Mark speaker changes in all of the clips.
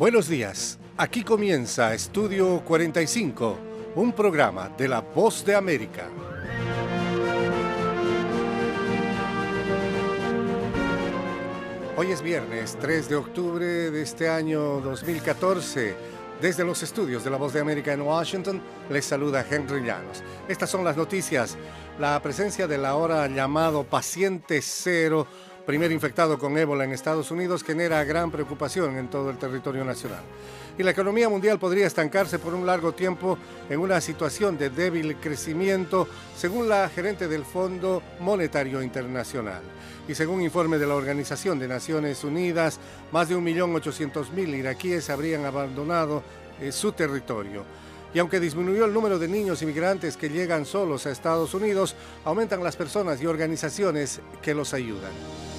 Speaker 1: Buenos días, aquí comienza Estudio 45, un programa de La Voz de América. Hoy es viernes 3 de octubre de este año 2014. Desde los estudios de La Voz de América en Washington, les saluda Henry Llanos. Estas son las noticias. La presencia del ahora llamado paciente cero, primer infectado con ébola en Estados Unidos, genera gran preocupación en todo el territorio nacional. Y la economía mundial podría estancarse por un largo tiempo en una situación de débil crecimiento, según la gerente del Fondo Monetario Internacional. Y según informe de la Organización de Naciones Unidas, más de 1.800.000 iraquíes habrían abandonado su territorio. Y aunque disminuyó el número de niños inmigrantes que llegan solos a Estados Unidos, aumentan las personas y organizaciones que los ayudan.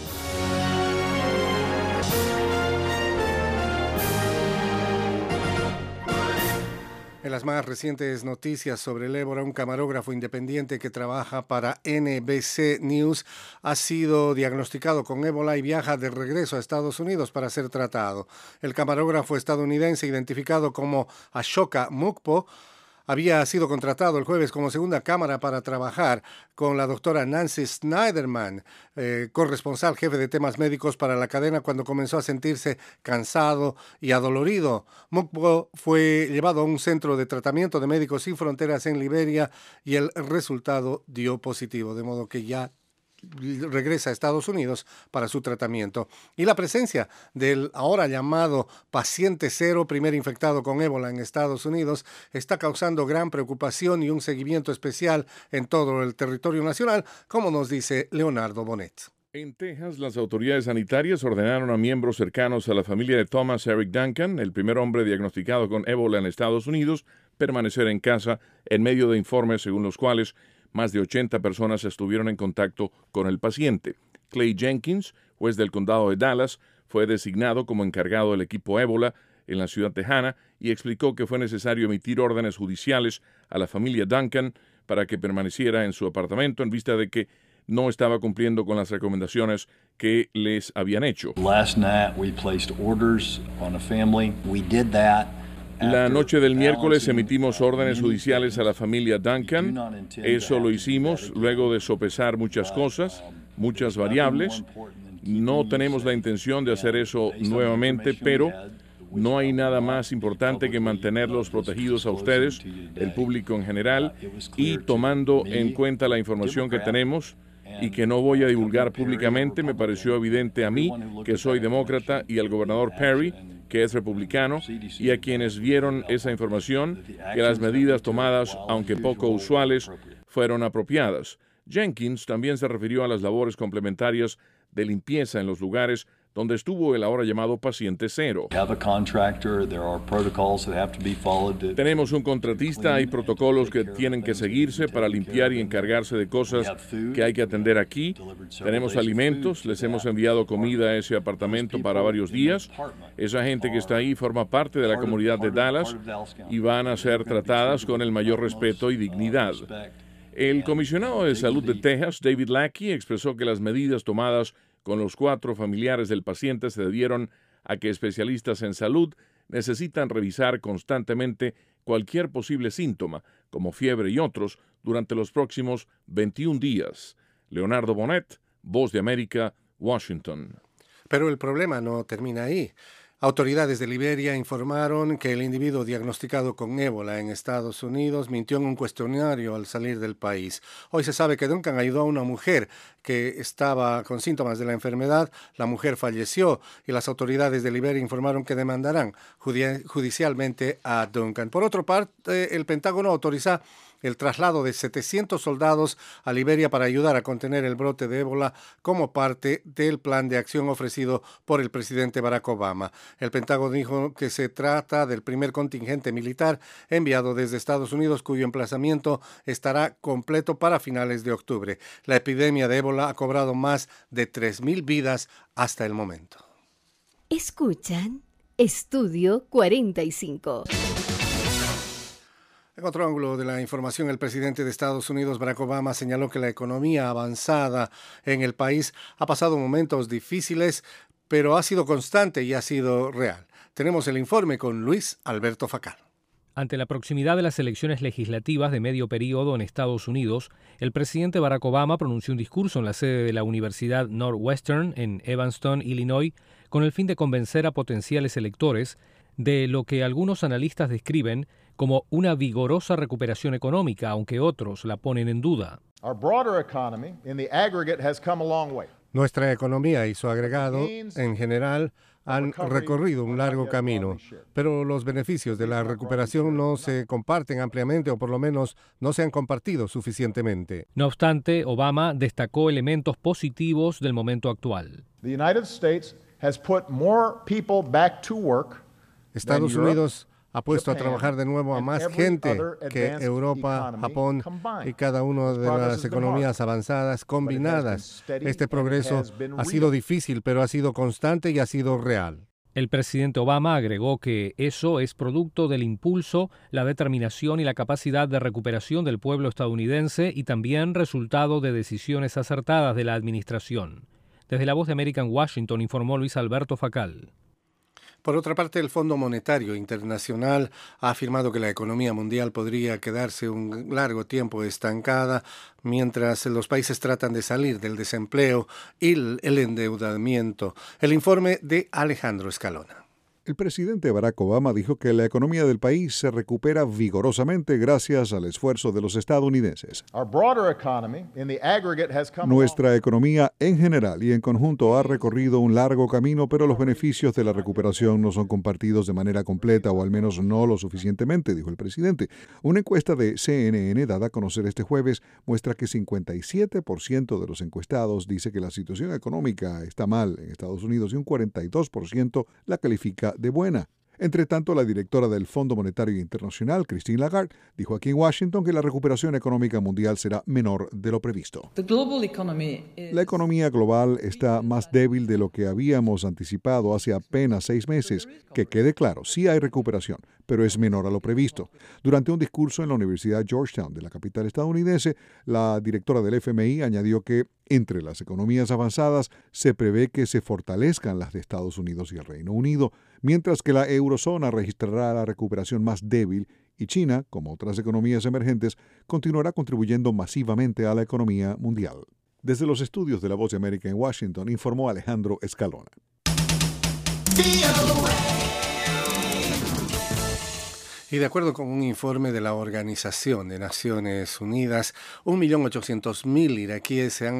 Speaker 1: En las más recientes noticias sobre el ébola, un camarógrafo independiente que trabaja para NBC News ha sido diagnosticado con ébola y viaja de regreso a Estados Unidos para ser tratado. El camarógrafo estadounidense, identificado como Ashoka Mukpo, había sido contratado el jueves como segunda cámara para trabajar con la doctora Nancy Snyderman, corresponsal jefe de temas médicos para la cadena, cuando comenzó a sentirse cansado y adolorido. Mukpo fue llevado a un centro de tratamiento de Médicos Sin Fronteras en Liberia y el resultado dio positivo, de modo que ya regresa a Estados Unidos para su tratamiento. Y la presencia del ahora llamado paciente cero, primer infectado con ébola en Estados Unidos, está causando gran preocupación y un seguimiento especial en todo el territorio nacional, como nos dice Leonardo Bonet.
Speaker 2: En Texas, las autoridades sanitarias ordenaron a miembros cercanos a la familia de Thomas Eric Duncan, el primer hombre diagnosticado con ébola en Estados Unidos, permanecer en casa en medio de informes según los cuales más de 80 personas estuvieron en contacto con el paciente. Clay Jenkins, juez del condado de Dallas, fue designado como encargado del equipo ébola en la ciudad tejana y explicó que fue necesario emitir órdenes judiciales a la familia Duncan para que permaneciera en su apartamento en vista de que no estaba cumpliendo con las recomendaciones que les habían hecho.
Speaker 3: Last night we placed orders on a family. We did that.
Speaker 2: La noche del miércoles emitimos órdenes judiciales a la familia Duncan. Eso lo hicimos luego de sopesar muchas cosas, muchas variables. No tenemos la intención de hacer eso nuevamente, pero no hay nada más importante que mantenerlos protegidos a ustedes, el público en general, y tomando en cuenta la información que tenemos y que no voy a divulgar públicamente, me pareció evidente a mí, que soy demócrata, y al gobernador Perry, que es republicano, y a quienes vieron esa información, que las medidas tomadas, aunque poco usuales, fueron apropiadas. Jenkins también se refirió a las labores complementarias de limpieza en los lugares donde estuvo el ahora llamado paciente cero. Tenemos un contratista, hay protocolos que tienen que seguirse para limpiar y encargarse de cosas que hay que atender aquí. Tenemos alimentos, les hemos enviado comida a ese apartamento para varios días. Esa gente que está ahí forma parte de la comunidad de Dallas y van a ser tratadas con el mayor respeto y dignidad. El comisionado de salud de Texas, David Lackey, expresó que las medidas tomadas con los 4 familiares del paciente se debieron a que especialistas en salud necesitan revisar constantemente cualquier posible síntoma, como fiebre y otros, durante los próximos 21 días. Leonardo Bonet, Voz de América, Washington.
Speaker 1: Pero el problema no termina ahí. Autoridades de Liberia informaron que el individuo diagnosticado con ébola en Estados Unidos mintió en un cuestionario al salir del país. Hoy se sabe que Duncan ayudó a una mujer que estaba con síntomas de la enfermedad. La mujer falleció y las autoridades de Liberia informaron que demandarán judicialmente a Duncan. Por otra parte, el Pentágono autorizó el traslado de 700 soldados a Liberia para ayudar a contener el brote de ébola como parte del plan de acción ofrecido por el presidente Barack Obama. El Pentágono dijo que se trata del primer contingente militar enviado desde Estados Unidos, cuyo emplazamiento estará completo para finales de octubre. La epidemia de ébola ha cobrado más de 3,000 vidas hasta el momento.
Speaker 4: Escuchan Estudio 45.
Speaker 1: En otro ángulo de la información, el presidente de Estados Unidos, Barack Obama, señaló que la economía avanzada en el país ha pasado momentos difíciles, pero ha sido constante y ha sido real. Tenemos el informe con Luis Alberto Facal.
Speaker 5: Ante la proximidad de las elecciones legislativas de medio periodo en Estados Unidos, el presidente Barack Obama pronunció un discurso en la sede de la Universidad Northwestern en Evanston, Illinois, con el fin de convencer a potenciales electores de lo que algunos analistas describen como una vigorosa recuperación económica, aunque otros la ponen en duda.
Speaker 1: Nuestra economía y su agregado, en general, han recorrido un largo camino, pero los beneficios de la recuperación no se comparten ampliamente o por lo menos no se han compartido suficientemente.
Speaker 5: No obstante, Obama destacó elementos positivos del momento actual.
Speaker 1: Estados Unidos ha puesto a trabajar de nuevo a más gente que Europa, Japón y cada una de las economías avanzadas combinadas. Este progreso ha sido difícil, pero ha sido constante y ha sido real.
Speaker 5: El presidente Obama agregó que eso es producto del impulso, la determinación y la capacidad de recuperación del pueblo estadounidense y también resultado de decisiones acertadas de la administración. Desde la Voz de América en Washington informó Luis Alberto Facal.
Speaker 1: Por otra parte, el Fondo Monetario Internacional ha afirmado que la economía mundial podría quedarse un largo tiempo estancada mientras los países tratan de salir del desempleo y el endeudamiento. El informe de Alejandro Escalona.
Speaker 6: El presidente Barack Obama dijo que la economía del país se recupera vigorosamente gracias al esfuerzo de los estadounidenses. Nuestra economía en general y en conjunto ha recorrido un largo camino, pero los beneficios de la recuperación no son compartidos de manera completa o al menos no lo suficientemente, dijo el presidente. Una encuesta de CNN dada a conocer este jueves muestra que 57% de los encuestados dice que la situación económica está mal en Estados Unidos y un 42% la califica de buena. Entre tanto, la directora del Fondo Monetario Internacional, Christine Lagarde, dijo aquí en Washington que la recuperación económica mundial será menor de lo previsto. La economía global está más débil de lo que habíamos anticipado hace apenas 6 meses. Que quede claro, sí hay recuperación, pero es menor a lo previsto. Durante un discurso en la Universidad Georgetown de la capital estadounidense, la directora del FMI añadió que entre las economías avanzadas se prevé que se fortalezcan las de Estados Unidos y el Reino Unido, mientras que la eurozona registrará la recuperación más débil y China, como otras economías emergentes, continuará contribuyendo masivamente a la economía mundial. Desde los estudios de La Voz de América en Washington, informó Alejandro Escalona.
Speaker 1: Y de acuerdo con un informe de la Organización de Naciones Unidas, 1.800.000 iraquíes se han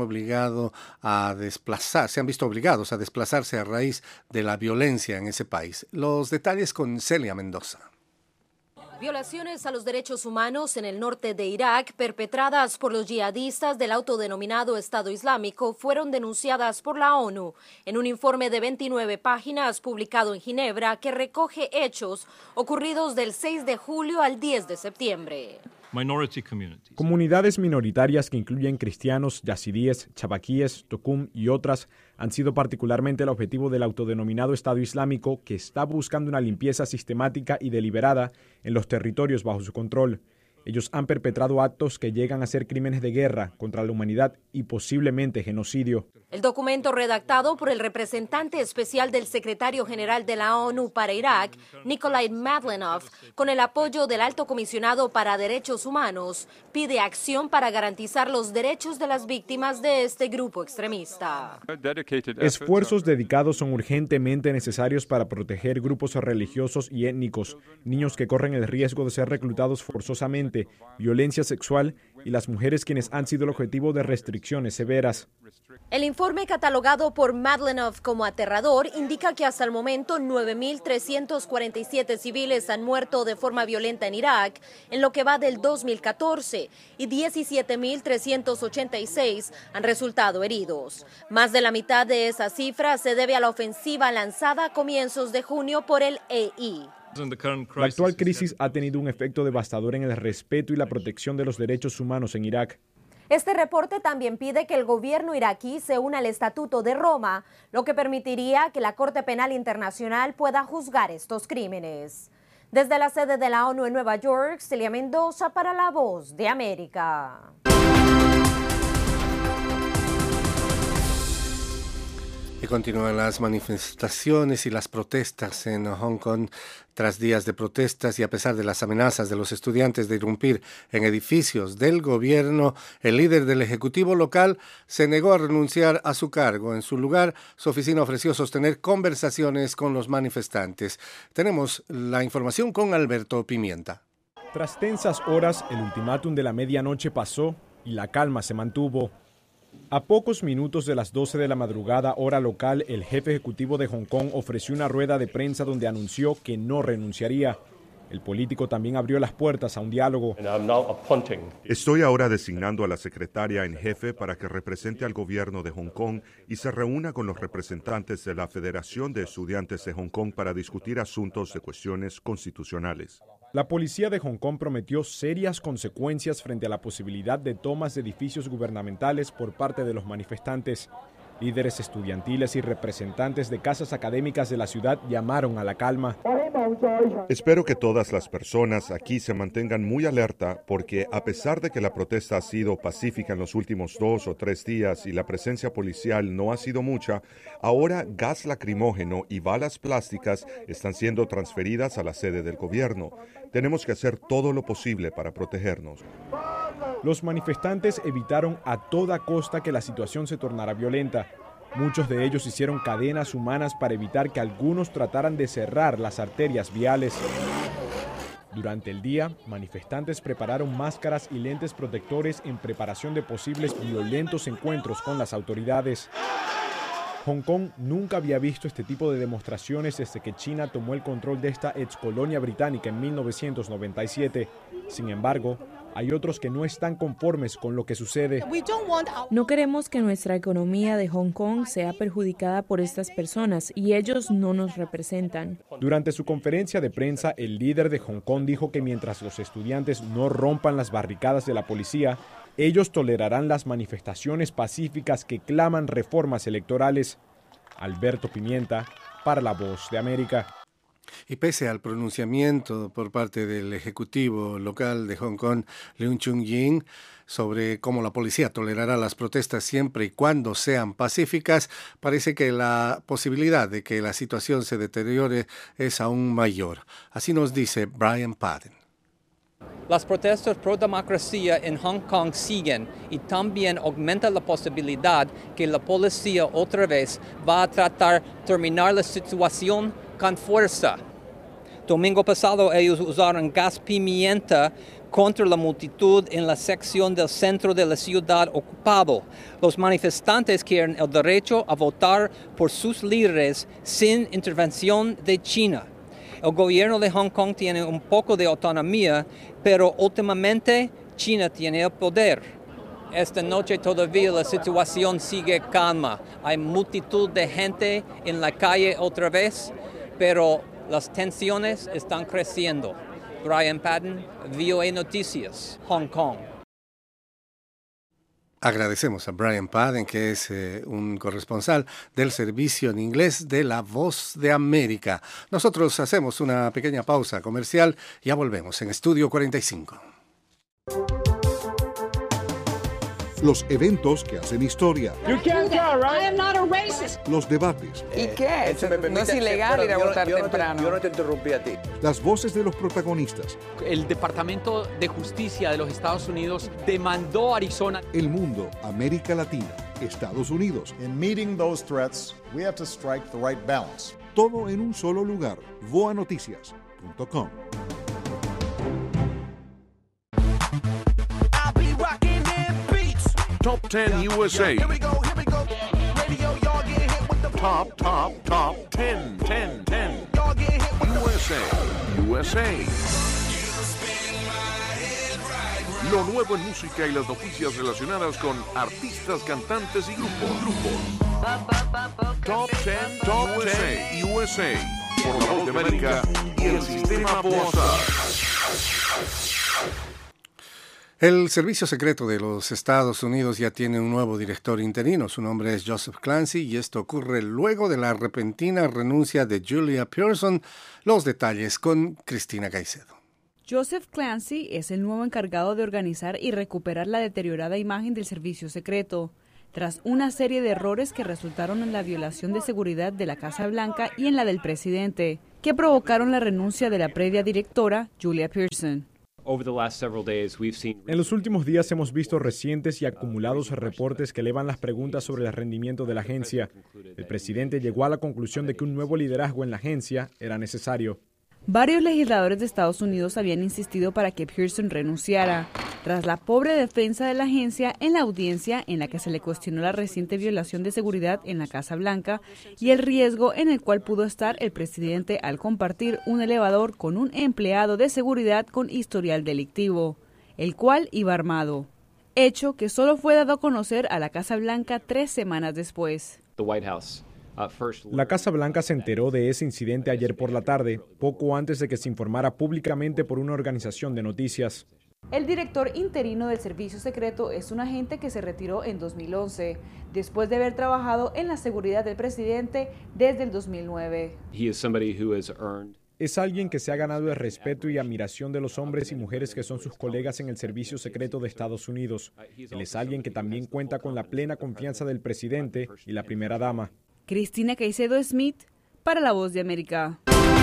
Speaker 1: visto obligados a desplazarse a raíz de la violencia en ese país. Los detalles con Celia Mendoza.
Speaker 7: Violaciones a los derechos humanos en el norte de Irak, perpetradas por los yihadistas del autodenominado Estado Islámico, fueron denunciadas por la ONU en un informe de 29 páginas publicado en Ginebra que recoge hechos ocurridos del 6 de julio al 10 de septiembre.
Speaker 8: Comunidades minoritarias que incluyen cristianos, yazidíes, chabaquíes, tokum y otras han sido particularmente el objetivo del autodenominado Estado Islámico, que está buscando una limpieza sistemática y deliberada en los territorios bajo su control. Ellos han perpetrado actos que llegan a ser crímenes de guerra contra la humanidad y posiblemente genocidio.
Speaker 7: El documento redactado por el representante especial del secretario general de la ONU para Irak, Nikolai Mladinov, con el apoyo del Alto Comisionado para Derechos Humanos, pide acción para garantizar los derechos de las víctimas de este grupo extremista.
Speaker 8: Esfuerzos dedicados son urgentemente necesarios para proteger grupos religiosos y étnicos, niños que corren el riesgo de ser reclutados forzosamente, violencia sexual y las mujeres quienes han sido el objetivo de restricciones severas.
Speaker 7: El informe catalogado por Mladinov como aterrador indica que hasta el momento 9.347 civiles han muerto de forma violenta en Irak en lo que va del 2014 y 17.386 han resultado heridos. Más de la mitad de esa cifra se debe a la ofensiva lanzada a comienzos de junio por el EI.
Speaker 8: La actual crisis ha tenido un efecto devastador en el respeto y la protección de los derechos humanos en Irak.
Speaker 7: Este reporte también pide que el gobierno iraquí se una al Estatuto de Roma, lo que permitiría que la Corte Penal Internacional pueda juzgar estos crímenes. Desde la sede de la ONU en Nueva York, Celia Mendoza para La Voz de América.
Speaker 1: Y continúan las manifestaciones y las protestas en Hong Kong. Tras días de protestas y a pesar de las amenazas de los estudiantes de irrumpir en edificios del gobierno, el líder del Ejecutivo local se negó a renunciar a su cargo. En su lugar, su oficina ofreció sostener conversaciones con los manifestantes. Tenemos la información con Alberto Pimienta.
Speaker 8: Tras tensas horas, el ultimátum de la medianoche pasó y la calma se mantuvo. A pocos minutos de las 12 de la madrugada, hora local, el jefe ejecutivo de Hong Kong ofreció una rueda de prensa donde anunció que no renunciaría. El político también abrió las puertas a un diálogo.
Speaker 9: Estoy ahora designando a la secretaria en jefe para que represente al gobierno de Hong Kong y se reúna con los representantes de la Federación de Estudiantes de Hong Kong para discutir asuntos de cuestiones constitucionales.
Speaker 8: La policía de Hong Kong prometió serias consecuencias frente a la posibilidad de tomas de edificios gubernamentales por parte de los manifestantes. Líderes estudiantiles y representantes de casas académicas de la ciudad llamaron a la calma.
Speaker 9: Espero que todas las personas aquí se mantengan muy alerta porque a pesar de que la protesta ha sido pacífica en los últimos 2 o 3 días y la presencia policial no ha sido mucha, ahora gas lacrimógeno y balas plásticas están siendo transferidas a la sede del gobierno. Tenemos que hacer todo lo posible para protegernos.
Speaker 8: Los manifestantes evitaron a toda costa que la situación se tornara violenta. Muchos de ellos hicieron cadenas humanas para evitar que algunos trataran de cerrar las arterias viales. Durante el día, manifestantes prepararon máscaras y lentes protectores en preparación de posibles violentos encuentros con las autoridades. Hong Kong nunca había visto este tipo de demostraciones desde que China tomó el control de esta excolonia británica en 1997. Sin embargo, hay otros que no están conformes con lo que sucede.
Speaker 10: No queremos que nuestra economía de Hong Kong sea perjudicada por estas personas y ellos no nos representan.
Speaker 8: Durante su conferencia de prensa, el líder de Hong Kong dijo que mientras los estudiantes no rompan las barricadas de la policía, ellos tolerarán las manifestaciones pacíficas que claman reformas electorales. Alberto Pimienta, para La Voz de América.
Speaker 1: Y pese al pronunciamiento por parte del Ejecutivo local de Hong Kong, Leung Chun-ying, sobre cómo la policía tolerará las protestas siempre y cuando sean pacíficas, parece que la posibilidad de que la situación se deteriore es aún mayor. Así nos dice Brian Padden.
Speaker 11: Las protestas pro democracia en Hong Kong siguen y también aumenta la posibilidad que la policía otra vez va a tratar de terminar la situación con fuerza. Domingo pasado ellos usaron gas pimienta contra la multitud en la sección del centro de la ciudad ocupado. Los manifestantes quieren el derecho a votar por sus líderes sin intervención de China. El gobierno de Hong Kong tiene un poco de autonomía, pero últimamente China tiene el poder. Esta noche todavía la situación sigue calma. Hay multitud de gente en la calle otra vez, pero las tensiones están creciendo. Brian Padden, VOA Noticias, Hong Kong.
Speaker 1: Agradecemos a Brian Padden, que es un corresponsal del servicio en inglés de La Voz de América. Nosotros hacemos una pequeña pausa comercial y ya volvemos en Estudio 45.
Speaker 6: Los eventos que hacen historia. Los debates.
Speaker 12: ¿Y qué? No es ilegal ir a votar temprano.
Speaker 13: Yo no te interrumpí a ti.
Speaker 6: Las voces de los protagonistas.
Speaker 14: El Departamento de Justicia de los Estados Unidos demandó a Arizona.
Speaker 6: El mundo, América Latina, Estados Unidos.
Speaker 15: In meeting those threats, we have to strike the right balance.
Speaker 6: Todo en un solo lugar. voanoticias.com.
Speaker 2: Top 10 USA.
Speaker 15: Here we go. Radio, y'all get hit with the
Speaker 2: Top 10.
Speaker 15: Y'all get hit with
Speaker 2: USA. Lo nuevo en música y las noticias relacionadas con artistas, cantantes y grupos. Top 10 USA. Por La Voz de América y el Sistema BOASA.
Speaker 1: El Servicio Secreto de los Estados Unidos ya tiene un nuevo director interino. Su nombre es Joseph Clancy y esto ocurre luego de la repentina renuncia de Julia Pearson. Los detalles con Cristina Caicedo.
Speaker 16: Joseph Clancy es el nuevo encargado de organizar y recuperar la deteriorada imagen del Servicio Secreto.
Speaker 13: tras una serie de errores que resultaron en la violación de seguridad de la Casa Blanca y en la del presidente, que provocaron la renuncia de la previa directora, Julia Pearson.
Speaker 8: En los últimos días hemos visto recientes y acumulados reportes que elevan las preguntas sobre el rendimiento de la agencia. El presidente llegó a la conclusión de que un nuevo liderazgo en la agencia era necesario.
Speaker 13: Varios legisladores de Estados Unidos habían insistido para que Pearson renunciara, tras la pobre defensa de la agencia en la audiencia en la que se le cuestionó la reciente violación de seguridad en la Casa Blanca y el riesgo en el cual pudo estar el presidente al compartir un elevador con un empleado de seguridad con historial delictivo, el cual iba armado, hecho que solo fue dado a conocer a la Casa Blanca 3 semanas después.
Speaker 8: La Casa Blanca se enteró de ese incidente ayer por la tarde, poco antes de que se informara públicamente por una organización de noticias.
Speaker 13: El director interino del Servicio Secreto es un agente que se retiró en 2011, después de haber trabajado en la seguridad del presidente desde el 2009.
Speaker 8: Es alguien que se ha ganado el respeto y admiración de los hombres y mujeres que son sus colegas en el Servicio Secreto de Estados Unidos. Él es alguien que también cuenta con la plena confianza del presidente y la primera dama.
Speaker 13: Cristina Caicedo Smith, para La Voz de América.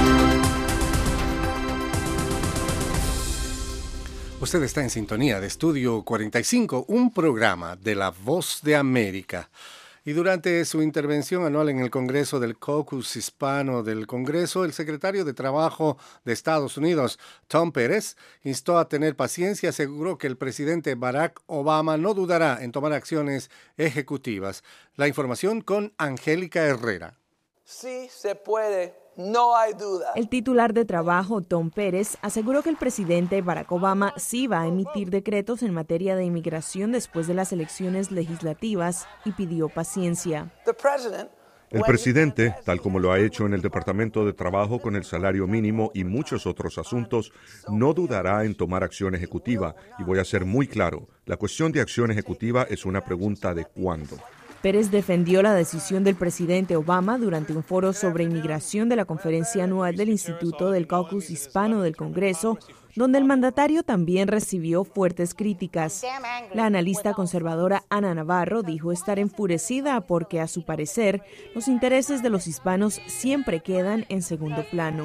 Speaker 1: Usted está en sintonía de Estudio 45, un programa de La Voz de América. Y durante su intervención anual en el Congreso del Caucus Hispano del Congreso, el secretario de Trabajo de Estados Unidos, Tom Perez, instó a tener paciencia y aseguró que el presidente Barack Obama no dudará en tomar acciones ejecutivas. La información con Angélica Herrera.
Speaker 16: Sí se puede, no hay duda.
Speaker 17: El titular de Trabajo, Tom Perez, aseguró que el presidente Barack Obama sí va a emitir decretos en materia de inmigración después de las elecciones legislativas y pidió paciencia.
Speaker 9: El presidente, tal como lo ha hecho en el Departamento de Trabajo con el salario mínimo y muchos otros asuntos, no dudará en tomar acción ejecutiva. Y voy a ser muy claro, la cuestión de acción ejecutiva es una pregunta de cuándo.
Speaker 17: Pérez defendió la decisión del presidente Obama durante un foro sobre inmigración de la conferencia anual del Instituto del Caucus Hispano del Congreso, donde el mandatario también recibió fuertes críticas. La analista conservadora Ana Navarro dijo estar enfurecida porque, a su parecer, los intereses de los hispanos siempre quedan en segundo plano.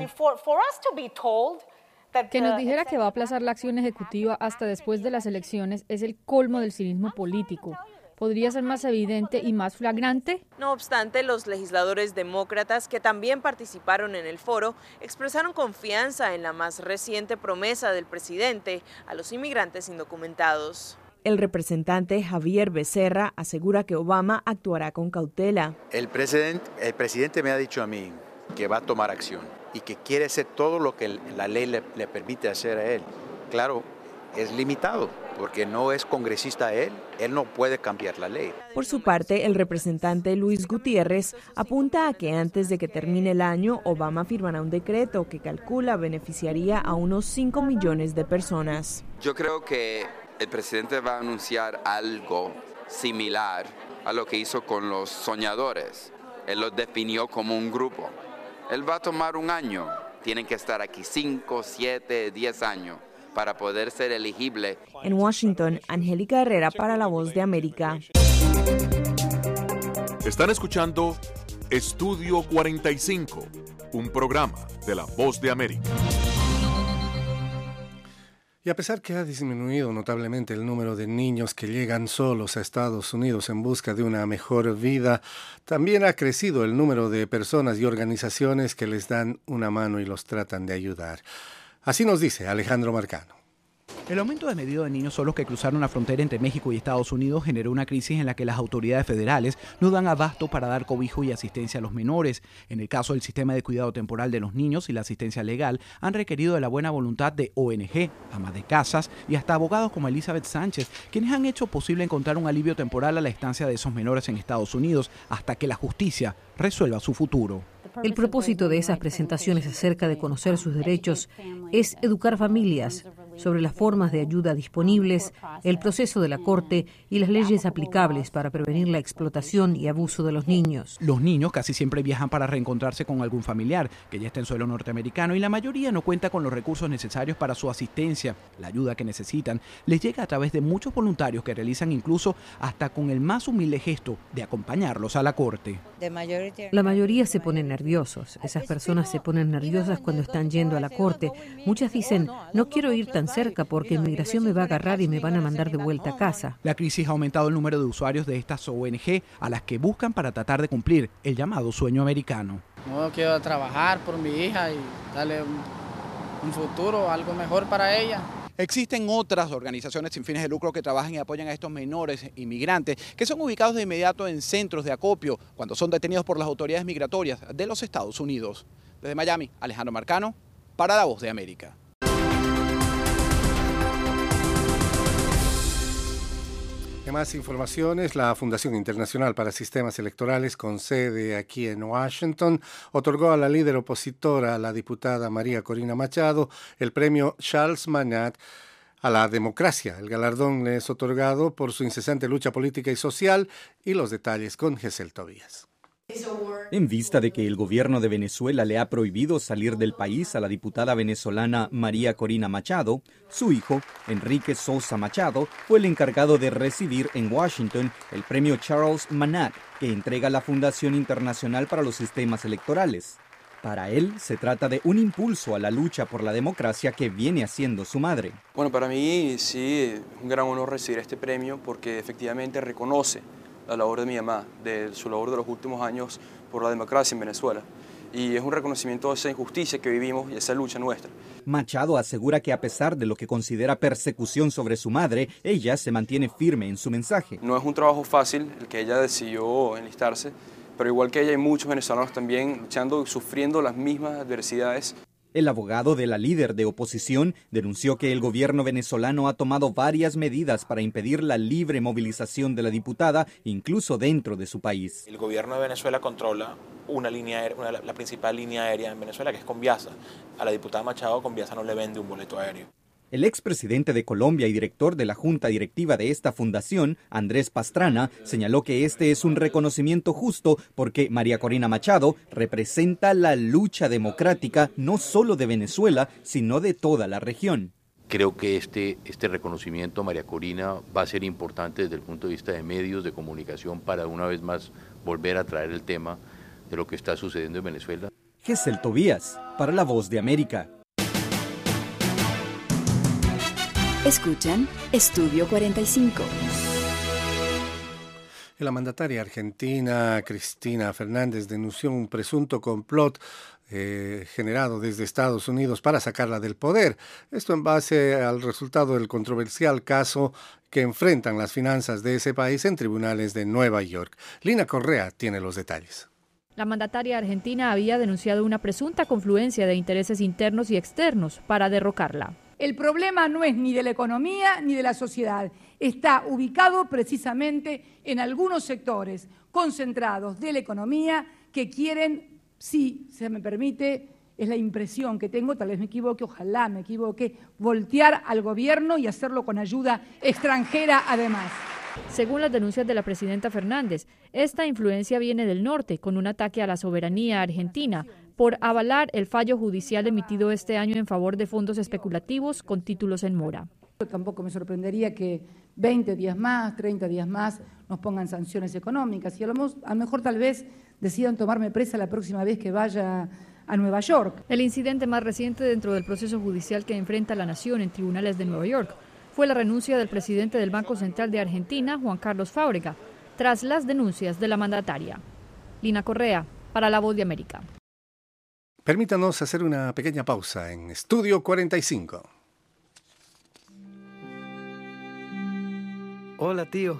Speaker 18: Que nos dijera que va a aplazar la acción ejecutiva hasta después de las elecciones es el colmo del cinismo político. ¿Podría ser más evidente y más flagrante?
Speaker 19: No obstante, los legisladores demócratas que también participaron en el foro expresaron confianza en la más reciente promesa del presidente a los inmigrantes indocumentados.
Speaker 17: El representante Javier Becerra asegura que Obama actuará con cautela.
Speaker 20: El presidente me ha dicho a mí que va a tomar acción y que quiere hacer todo lo que la ley le permite hacer a él. Claro, es limitado, porque no es congresista él no puede cambiar la ley.
Speaker 17: Por su parte, el representante Luis Gutiérrez apunta a que antes de que termine el año, Obama firmará un decreto que calcula beneficiaría a unos 5 millones de personas.
Speaker 21: Yo creo que el presidente va a anunciar algo similar a lo que hizo con los soñadores. Él los definió como un grupo. Él va a tomar un año. Tienen que estar aquí 5, 7, 10 años. Para poder ser elegible.
Speaker 17: En Washington, Angélica Herrera para La Voz de América.
Speaker 22: Están escuchando Estudio 45, un programa de La Voz de América.
Speaker 1: Y a pesar que ha disminuido notablemente el número de niños que llegan solos a Estados Unidos en busca de una mejor vida, también ha crecido el número de personas y organizaciones que les dan una mano y los tratan de ayudar. Así nos dice Alejandro Marcano.
Speaker 23: El aumento desmedido de niños solos que cruzaron la frontera entre México y Estados Unidos generó una crisis en la que las autoridades federales no dan abasto para dar cobijo y asistencia a los menores. En el caso del sistema de cuidado temporal de los niños y la asistencia legal, han requerido de la buena voluntad de ONG, amas de casas y hasta abogados como Elizabeth Sánchez, quienes han hecho posible encontrar un alivio temporal a la estancia de esos menores en Estados Unidos hasta que la justicia resuelva su futuro.
Speaker 24: El propósito de esas presentaciones acerca de conocer sus derechos es educar familias,
Speaker 3: sobre las formas de ayuda disponibles, el proceso de la Corte y las leyes aplicables para prevenir la explotación y abuso de los niños.
Speaker 23: Los niños casi siempre viajan para reencontrarse con algún familiar que ya está en suelo norteamericano y la mayoría no cuenta con los recursos necesarios para su asistencia. La ayuda que necesitan les llega a través de muchos voluntarios que realizan incluso hasta con el más humilde gesto de acompañarlos a la corte.
Speaker 3: La mayoría se ponen nerviosos. Esas personas se ponen nerviosas cuando están yendo a la corte. Muchas dicen, no quiero ir tan cerca porque inmigración me va a agarrar y me van a mandar de vuelta a casa.
Speaker 23: La crisis ha aumentado el número de usuarios de estas ONG a las que buscan para tratar de cumplir el llamado sueño americano.
Speaker 4: No, quiero trabajar por mi hija y darle un futuro, algo mejor para ella.
Speaker 23: Existen otras organizaciones sin fines de lucro que trabajan y apoyan a estos menores inmigrantes que son ubicados de inmediato en centros de acopio cuando son detenidos por las autoridades migratorias de los Estados Unidos. Desde Miami, Alejandro Marcano, para La Voz de América.
Speaker 1: De más informaciones, la Fundación Internacional para Sistemas Electorales, con sede aquí en Washington, otorgó a la líder opositora, la diputada María Corina Machado, el premio Charles Magnat a la democracia. El galardón le es otorgado por su incesante lucha política y social, y los detalles con Gesell Tobías.
Speaker 5: En vista de que el gobierno de Venezuela le ha prohibido salir del país a la diputada venezolana María Corina Machado, su hijo, Enrique Sosa Machado, fue el encargado de recibir en Washington el premio Charles Magnat, que entrega la Fundación Internacional para los Sistemas Electorales. Para él, se trata de un impulso a la lucha por la democracia que viene haciendo su madre.
Speaker 24: Bueno, para mí sí, es un gran honor recibir este premio porque efectivamente reconoce la labor de mi mamá, de su labor de los últimos años por la democracia en Venezuela. Y es un reconocimiento de esa injusticia que vivimos y esa lucha nuestra.
Speaker 5: Machado asegura que a pesar de lo que considera persecución sobre su madre, ella se mantiene firme en su mensaje.
Speaker 24: No es un trabajo fácil el que ella decidió enlistarse, pero igual que ella hay muchos venezolanos también luchando y sufriendo las mismas adversidades.
Speaker 5: El abogado de la líder de oposición denunció que el gobierno venezolano ha tomado varias medidas para impedir la libre movilización de la diputada, incluso dentro de su país.
Speaker 25: El gobierno de Venezuela controla la principal línea aérea en Venezuela, que es Conviasa. A la diputada Machado, Conviasa no le vende un boleto aéreo.
Speaker 5: El expresidente de Colombia y director de la junta directiva de esta fundación, Andrés Pastrana, señaló que este es un reconocimiento justo porque María Corina Machado representa la lucha democrática no solo de Venezuela, sino de toda la región.
Speaker 26: Creo que este reconocimiento a María Corina va a ser importante desde el punto de vista de medios de comunicación para una vez más volver a traer el tema de lo que está sucediendo en Venezuela.
Speaker 5: Gesell Tobías, para La Voz de América.
Speaker 27: Escuchan Estudio 45.
Speaker 1: La mandataria argentina Cristina Fernández denunció un presunto complot generado desde Estados Unidos para sacarla del poder. Esto en base al resultado del controversial caso que enfrentan las finanzas de ese país en tribunales de Nueva York. Lina Correa tiene los detalles.
Speaker 18: La mandataria argentina había denunciado una presunta confluencia de intereses internos y externos para derrocarla.
Speaker 28: El problema no es ni de la economía ni de la sociedad. Está ubicado precisamente en algunos sectores concentrados de la economía que quieren, si se me permite, es la impresión que tengo, tal vez me equivoque, ojalá me equivoque, voltear al gobierno y hacerlo con ayuda extranjera además.
Speaker 18: Según las denuncias de la presidenta Fernández, esta influencia viene del norte, con un ataque a la soberanía argentina, por avalar el fallo judicial emitido este año en favor de fondos especulativos con títulos en mora.
Speaker 28: Tampoco me sorprendería que 20 días más, 30 días más nos pongan sanciones económicas y a lo mejor tal vez decidan tomarme presa la próxima vez que vaya a Nueva York.
Speaker 18: El incidente más reciente dentro del proceso judicial que enfrenta la nación en tribunales de Nueva York fue la renuncia del presidente del Banco Central de Argentina, Juan Carlos Fábrega, tras las denuncias de la mandataria. Lina Correa, para La Voz de América.
Speaker 1: Permítanos hacer una pequeña pausa en Estudio 45.
Speaker 29: Hola, tío.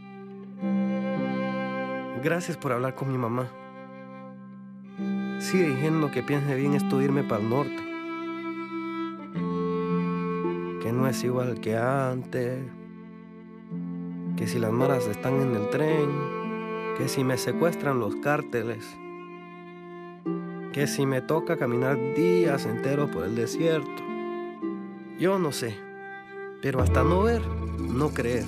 Speaker 29: Gracias por hablar con mi mamá. Sigue diciendo que piense bien esto irme para el norte. Que no es igual que antes. Que si las maras están en el tren. Que si me secuestran los cárteles. Que si me toca caminar días enteros por el desierto. Yo no sé, pero hasta no ver, no creer.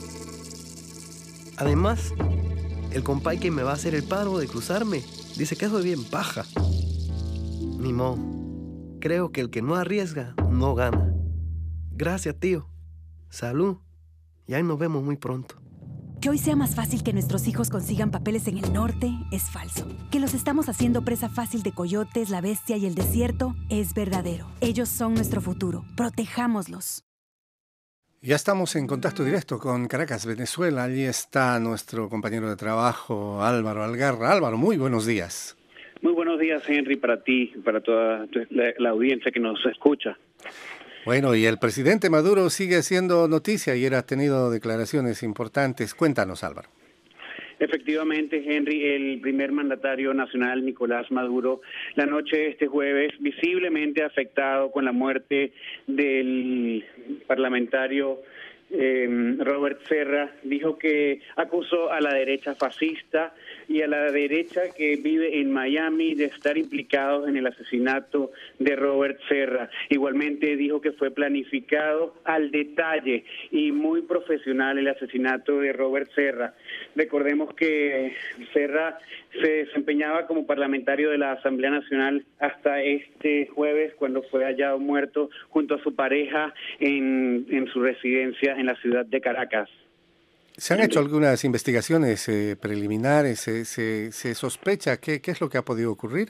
Speaker 29: Además, el compay que me va a hacer el paro de cruzarme dice que soy bien paja. Ni modo. Creo que el que no arriesga, no gana. Gracias, tío. Salud. Y ahí nos vemos muy pronto.
Speaker 2: Que hoy sea más fácil que nuestros hijos consigan papeles en el norte es falso. Que los estamos haciendo presa fácil de coyotes, la bestia y el desierto es verdadero. Ellos son nuestro futuro. Protejámoslos.
Speaker 1: Ya estamos en contacto directo con Caracas, Venezuela. Allí está nuestro compañero de trabajo, Álvaro Algarra. Álvaro, muy buenos días.
Speaker 6: Muy buenos días, Henry, para ti, para toda la audiencia que nos escucha.
Speaker 1: Bueno, y el presidente Maduro sigue haciendo noticia. Ayer ha tenido declaraciones importantes. Cuéntanos, Álvaro.
Speaker 6: Efectivamente, Henry, el primer mandatario nacional, Nicolás Maduro, la noche de este jueves, visiblemente afectado con la muerte del parlamentario Robert Serra, dijo que acusó a la derecha fascista y a la derecha que vive en Miami de estar implicados en el asesinato de Robert Serra. Igualmente dijo que fue planificado al detalle y muy profesional el asesinato de Robert Serra. Recordemos que Serra se desempeñaba como parlamentario de la Asamblea Nacional hasta este jueves, cuando fue hallado muerto junto a su pareja en su residencia en la ciudad de Caracas.
Speaker 1: ¿Se han hecho algunas investigaciones preliminares? ¿Se sospecha qué es lo que ha podido ocurrir?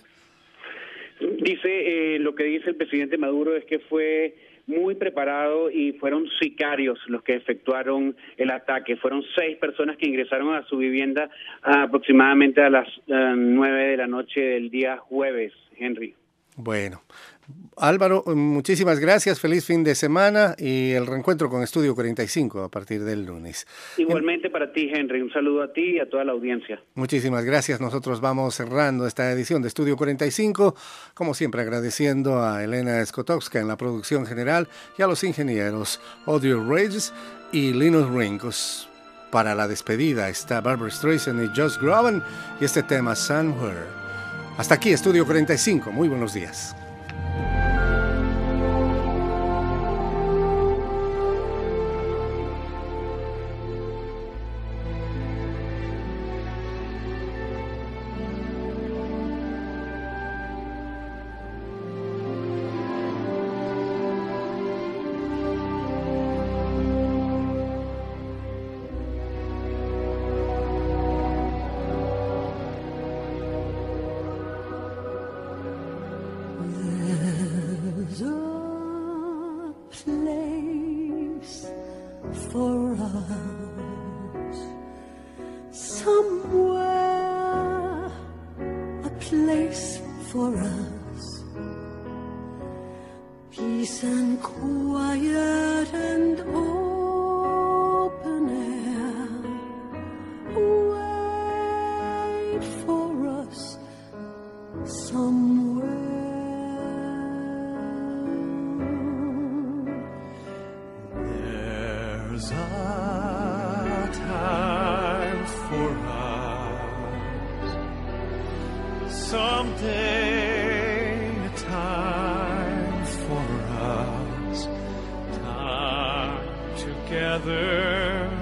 Speaker 6: Lo que dice el presidente Maduro es que fue muy preparado y fueron sicarios los que efectuaron el ataque. Fueron 6 personas que ingresaron a su vivienda aproximadamente a las 9 de la noche del día jueves, Henry.
Speaker 1: Bueno, Álvaro, muchísimas gracias, feliz fin de semana y el reencuentro con Estudio 45 a partir del lunes.
Speaker 6: Igualmente para ti, Henry, un saludo a ti y a toda la audiencia.
Speaker 1: Muchísimas gracias, nosotros vamos cerrando esta edición de Estudio 45, como siempre agradeciendo a Elena Skotowska en la producción general y a los ingenieros Audio Reyes y Linus Rincos. Para la despedida está Barbra Streisand y Josh Groban y este tema Somewhere. Hasta aquí, Estudio 45. Muy buenos días.
Speaker 7: Peace and quiet and open air wait for us somewhere.
Speaker 8: There's a time for us someday, a time for us, time together